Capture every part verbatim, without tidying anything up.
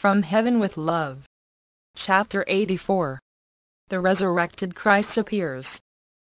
From Heaven with Love. Chapter eighty-four. The resurrected Christ appears.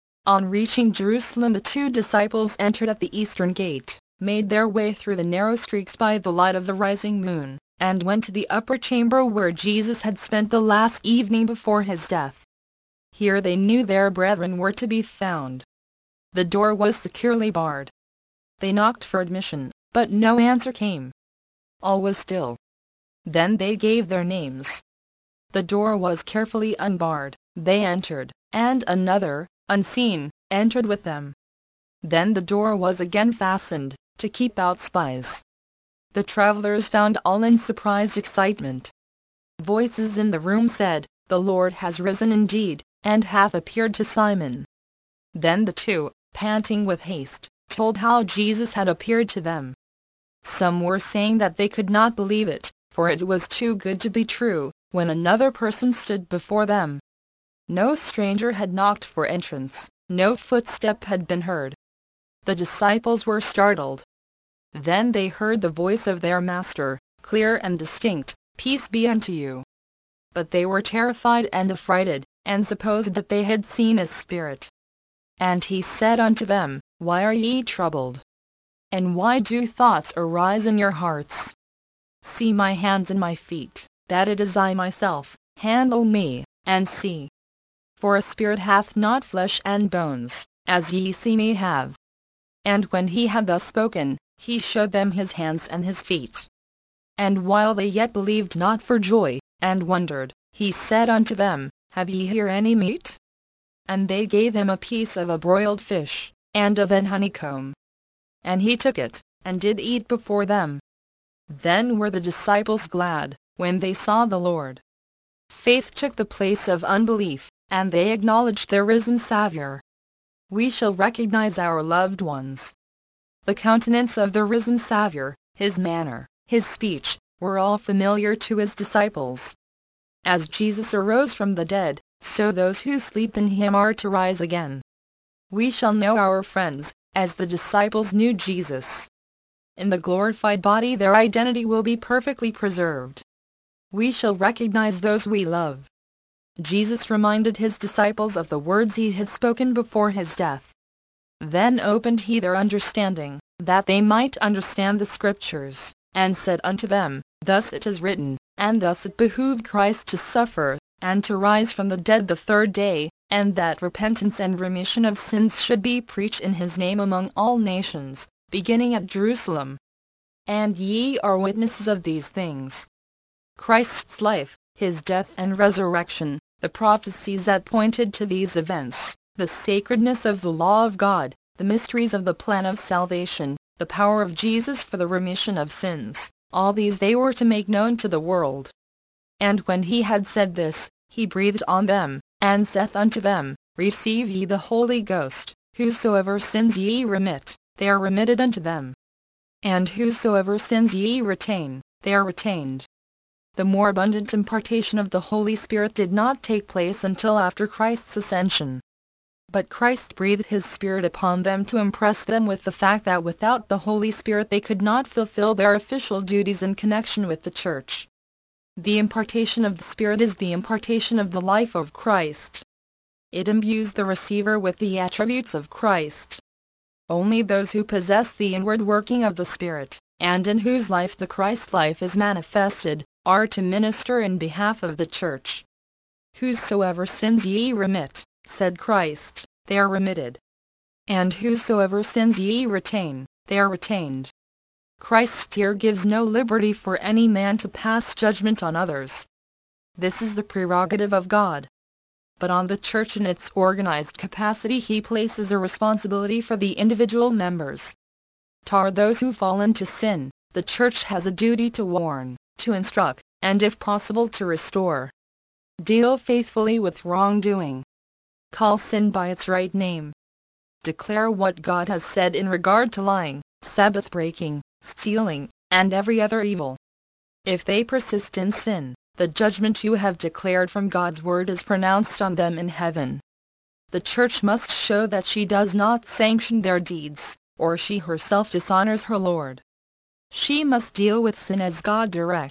On reaching Jerusalem, the two disciples entered at the eastern gate, made their way through the narrow streets by the light of the rising moon, and went to the upper chamber where Jesus had spent the last evening before his death. Here they knew their brethren were to be found. The door was securely barred. They knocked for admission, but no answer came. All was still. Then they gave their names. The door was carefully unbarred. They entered, and another, unseen, entered with them. Then the door was again fastened, to keep out spies. The travelers found all in surprised excitement. Voices in the room said, "The Lord has risen indeed, and hath appeared to Simon." Then the two, panting with haste, told how Jesus had appeared to them. Some were saying that they could not believe it, for it was too good to be true, when another person stood before them. No stranger had knocked for entrance, no footstep had been heard. The disciples were startled. Then they heard the voice of their Master, clear and distinct, "Peace be unto you." But they were terrified and affrighted, and supposed that they had seen a spirit. And he said unto them, "Why are ye troubled? And why do thoughts arise in your hearts? See my hands and my feet, that it is I myself. Handle me, and see. For a spirit hath not flesh and bones, as ye see me have." And when he had thus spoken, he showed them his hands and his feet. And while they yet believed not for joy, and wondered, he said unto them, "Have ye here any meat?" And they gave him a piece of a broiled fish, and of an honeycomb. And he took it, and did eat before them. Then were the disciples glad, when they saw the Lord. Faith took the place of unbelief, and they acknowledged their risen Savior. We shall recognize our loved ones. The countenance of the risen Savior, his manner, his speech, were all familiar to his disciples. As Jesus arose from the dead, so those who sleep in him are to rise again. We shall know our friends, as the disciples knew Jesus. In the glorified body their identity will be perfectly preserved. We shall recognize those we love. Jesus reminded his disciples of the words he had spoken before his death. Then opened he their understanding, that they might understand the Scriptures, and said unto them, "Thus it is written, and thus it behooved Christ to suffer, and to rise from the dead the third day, and that repentance and remission of sins should be preached in his name among all nations, beginning at Jerusalem. And ye are witnesses of these things." Christ's life, his death and resurrection, the prophecies that pointed to these events, the sacredness of the law of God, the mysteries of the plan of salvation, the power of Jesus for the remission of sins, all these they were to make known to the world. And when he had said this, he breathed on them, and saith unto them, "Receive ye the Holy Ghost. Whosoever sins ye remit, they are remitted unto them. And whosoever sins ye retain, they are retained." The more abundant impartation of the Holy Spirit did not take place until after Christ's ascension. But Christ breathed his Spirit upon them to impress them with the fact that without the Holy Spirit they could not fulfill their official duties in connection with the Church. The impartation of the Spirit is the impartation of the life of Christ. It imbues the receiver with the attributes of Christ. Only those who possess the inward working of the Spirit, and in whose life the Christ life is manifested, are to minister in behalf of the Church. "Whosoever sins ye remit," said Christ, "they are remitted. And whosoever sins ye retain, they are retained." Christ here gives no liberty for any man to pass judgment on others. This is the prerogative of God. But on the Church in its organized capacity he places a responsibility for the individual members. Toward those who fall into sin, the Church has a duty to warn, to instruct, and if possible to restore. Deal faithfully with wrongdoing. Call sin by its right name. Declare what God has said in regard to lying, Sabbath breaking, stealing, and every other evil. If they persist in sin, the judgment you have declared from God's word is pronounced on them in heaven. The Church must show that she does not sanction their deeds, or she herself dishonors her Lord. She must deal with sin as God directs,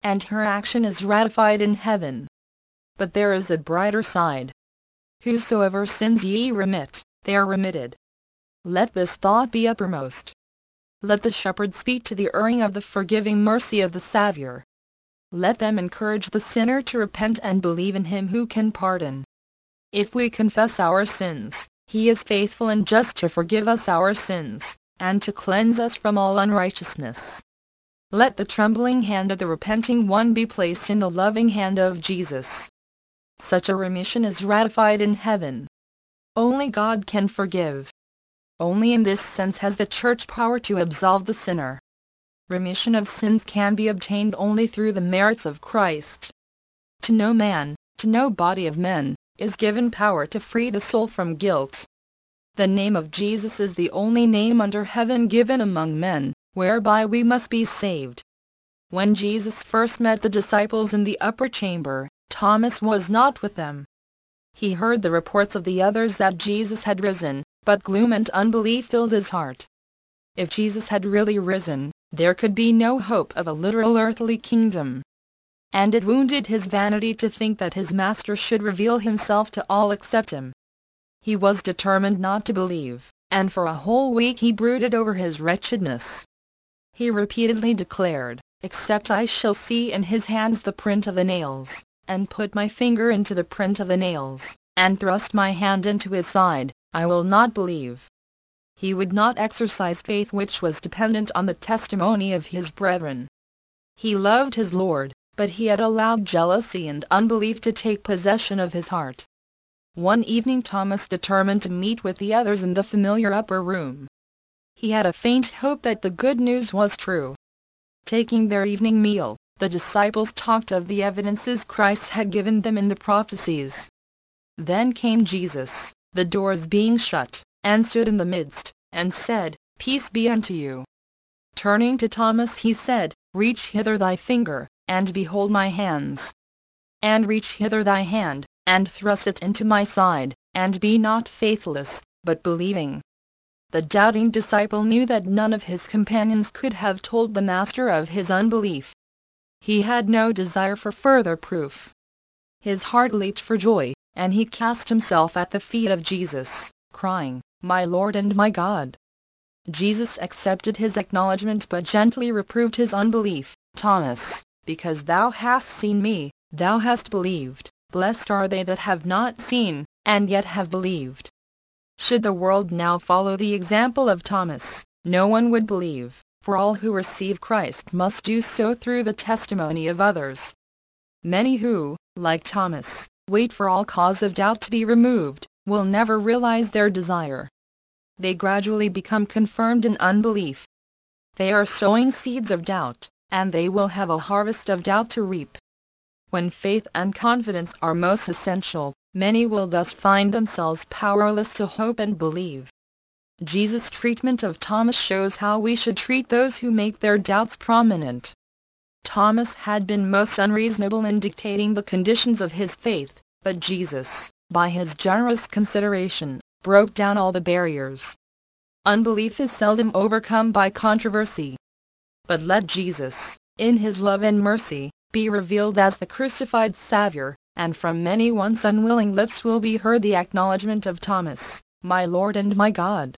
and her action is ratified in heaven. But there is a brighter side. Whosoever sins ye remit, they are remitted. Let this thought be uppermost. Let the shepherds speak to the erring of the forgiving mercy of the Saviour. Let them encourage the sinner to repent and believe in Him who can pardon. If we confess our sins, He is faithful and just to forgive us our sins, and to cleanse us from all unrighteousness. Let the trembling hand of the repenting one be placed in the loving hand of Jesus. Such a remission is ratified in heaven. Only God can forgive. Only in this sense has the Church power to absolve the sinner. Remission of sins can be obtained only through the merits of Christ. To no man, to no body of men, is given power to free the soul from guilt. The name of Jesus is the only name under heaven given among men, whereby we must be saved. When Jesus first met the disciples in the upper chamber, Thomas was not with them. He heard the reports of the others that Jesus had risen, but gloom and unbelief filled his heart. If Jesus had really risen, there could be no hope of a literal earthly kingdom. And it wounded his vanity to think that his Master should reveal himself to all except him. He was determined not to believe, and for a whole week he brooded over his wretchedness. He repeatedly declared, "Except I shall see in his hands the print of the nails, and put my finger into the print of the nails, and thrust my hand into his side, I will not believe." He would not exercise faith which was dependent on the testimony of his brethren. He loved his Lord, but he had allowed jealousy and unbelief to take possession of his heart. One evening Thomas determined to meet with the others in the familiar upper room. He had a faint hope that the good news was true. Taking their evening meal, the disciples talked of the evidences Christ had given them in the prophecies. Then came Jesus, the doors being shut, and stood in the midst, and said, "Peace be unto you." Turning to Thomas he said, "Reach hither thy finger, and behold my hands. And reach hither thy hand, and thrust it into my side, and be not faithless, but believing." The doubting disciple knew that none of his companions could have told the Master of his unbelief. He had no desire for further proof. His heart leaped for joy, and he cast himself at the feet of Jesus, crying, "My Lord and my God!" Jesus accepted his acknowledgment but gently reproved his unbelief. "Thomas, because thou hast seen me, thou hast believed. Blessed are they that have not seen, and yet have believed." Should the world now follow the example of Thomas, no one would believe, for all who receive Christ must do so through the testimony of others. Many who, like Thomas, wait for all cause of doubt to be removed, will never realize their desire. They gradually become confirmed in unbelief. They are sowing seeds of doubt, and they will have a harvest of doubt to reap. When faith and confidence are most essential, many will thus find themselves powerless to hope and believe. Jesus' treatment of Thomas shows how we should treat those who make their doubts prominent. Thomas had been most unreasonable in dictating the conditions of his faith, but Jesus, by his generous consideration, broke down all the barriers. Unbelief is seldom overcome by controversy. But let Jesus, in his love and mercy, be revealed as the crucified Saviour, and from many once unwilling lips will be heard the acknowledgment of Thomas, "My Lord and my God."